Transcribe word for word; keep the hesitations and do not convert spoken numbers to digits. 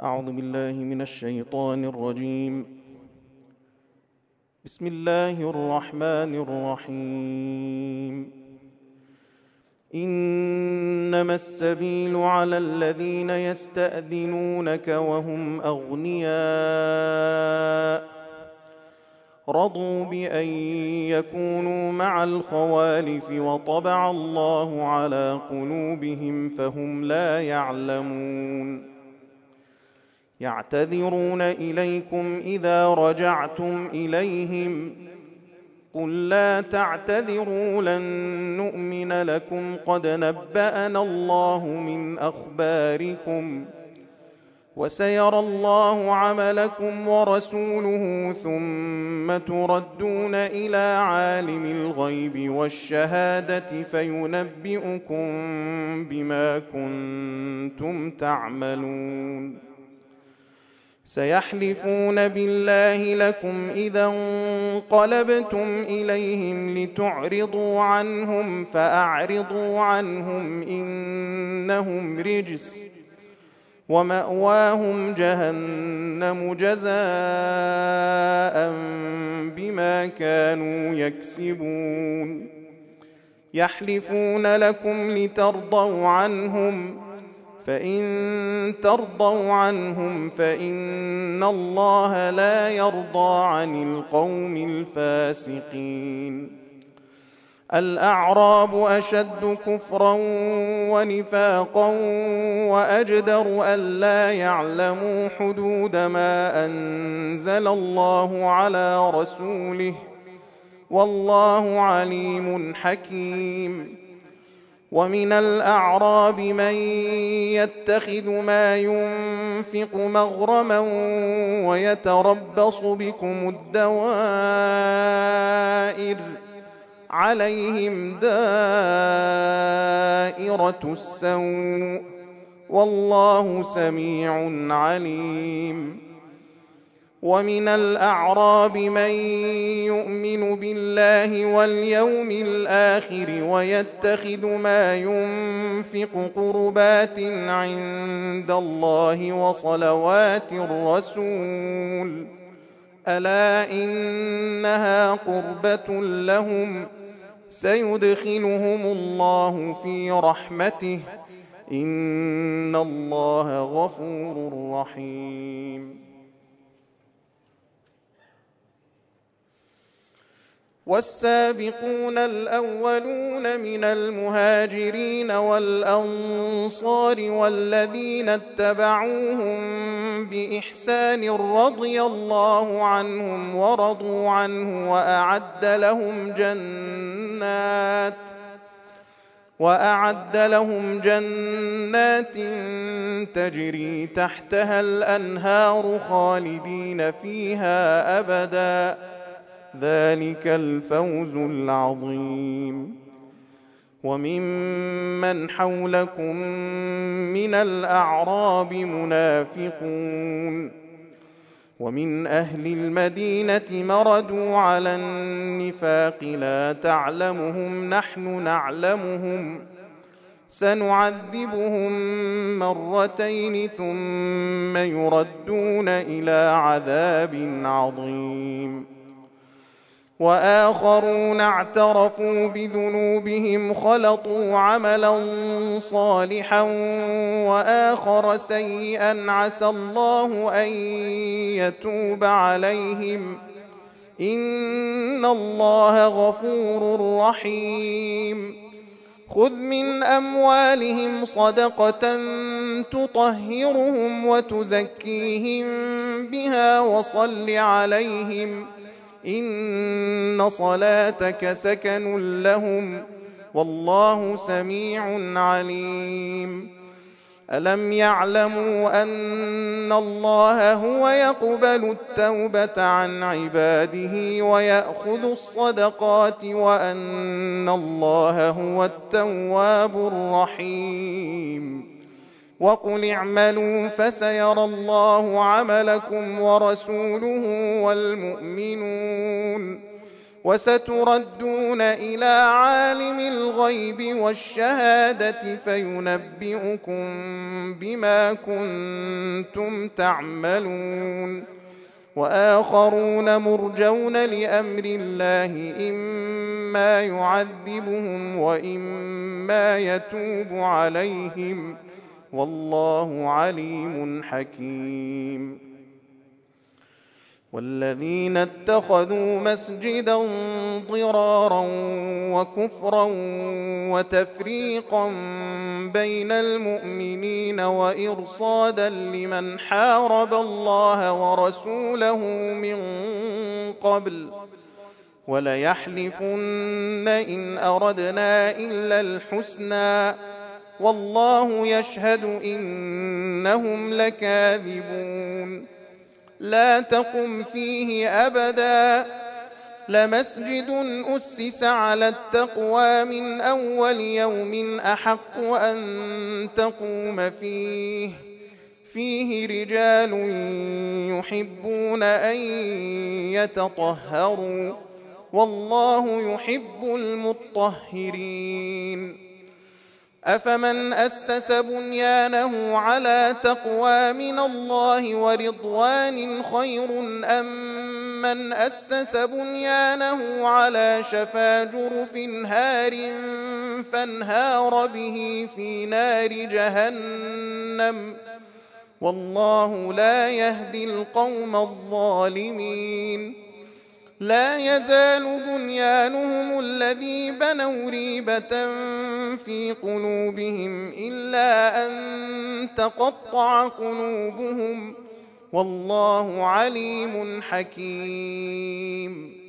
أعوذ بالله من الشيطان الرجيم. بسم الله الرحمن الرحيم. إنما السبيل على الذين يستأذنونك وهم أغنياء رضوا بأن يكونوا مع الخوالف وطبع الله على قلوبهم فهم لا يعلمون. يعتذرون إليكم إذا رجعتم إليهم قل لا تعتذروا لن نؤمن لكم قد نبأنا الله من أخباركم وسيرى الله عملكم ورسوله ثم تردون إلى عالم الغيب والشهادة فينبئكم بما كنتم تعملون. سيحلفون بالله لكم إذا انقلبتم إليهم لتعرضوا عنهم فأعرضوا عنهم إنهم رجس ومأواهم جهنم جزاء بما كانوا يكسبون. يحلفون لكم لترضوا عنهم فإن ترضوا عنهم فإن الله لا يرضى عن القوم الفاسقين. الأعراب أشد كفرا ونفاقا وأجدر ألا يعلموا حدود ما أنزل الله على رسوله والله عليم حكيم. ومن الأعراب من يتخذ ما ينفق مغرما ويتربص بكم الدوائر عليهم دائرة السوء والله سميع عليم. ومن الأعراب من يؤمن بالله واليوم الآخر ويتخذ ما ينفق قربات عند الله وصلوات الرسول ألا إنها قربة لهم سيدخلهم الله في رحمته إن الله غفور رحيم. والسابقون الأولون من المهاجرين والأنصار والذين اتبعوهم بإحسان رضي الله عنهم ورضوا عنه وأعد لهم جنات وأعد لهم جنات تجري تحتها الأنهار خالدين فيها أبداً ذلك الفوز العظيم. وممن حولكم من الأعراب منافقون ومن أهل المدينة مردوا على النفاق لا تعلمهم نحن نعلمهم سنعذبهم مرتين ثم يردون إلى عذاب عظيم. وآخرون اعترفوا بذنوبهم خلطوا عملا صالحا وآخر سيئا عسى الله أن يتوب عليهم إن الله غفور رحيم. خذ من أموالهم صدقة تطهرهم وتزكيهم بها وصل عليهم إن صلاتك سكن لهم والله سميع عليم. ألم يعلموا أن الله هو يقبل التوبة عن عباده ويأخذ الصدقات وأن الله هو التواب الرحيم. وقل اعملوا فسيرى الله عملكم ورسوله والمؤمنون وستردون إلى عالم الغيب والشهادة فينبئكم بما كنتم تعملون وآخرون مرجون لأمر الله إما يعذبهم وإما يتوب عليهم والله عليم حكيم والذين اتخذوا مسجدا ضرارا وكفرا وتفريقا بين المؤمنين وإرصادا لمن حارب الله ورسوله من قبل وليحلفن إن أردنا إلا الحسنى والله يشهد إنهم لكاذبون لا تقم فيه أبدا لمسجد أسس على التقوى من أول يوم أحق أن تقوم فيه فيه رجال يحبون أن يتطهروا والله يحب المطهرين أفمن أسس بنيانه على تقوى من الله ورضوان خير أم من أسس بنيانه على شفا جرف هار فانهار به في نار جهنم والله لا يهدي القوم الظالمين لا يزال بنيانهم الذي بنوا ريبة في قلوبهم إلا أن تقطع قلوبهم والله عليم حكيم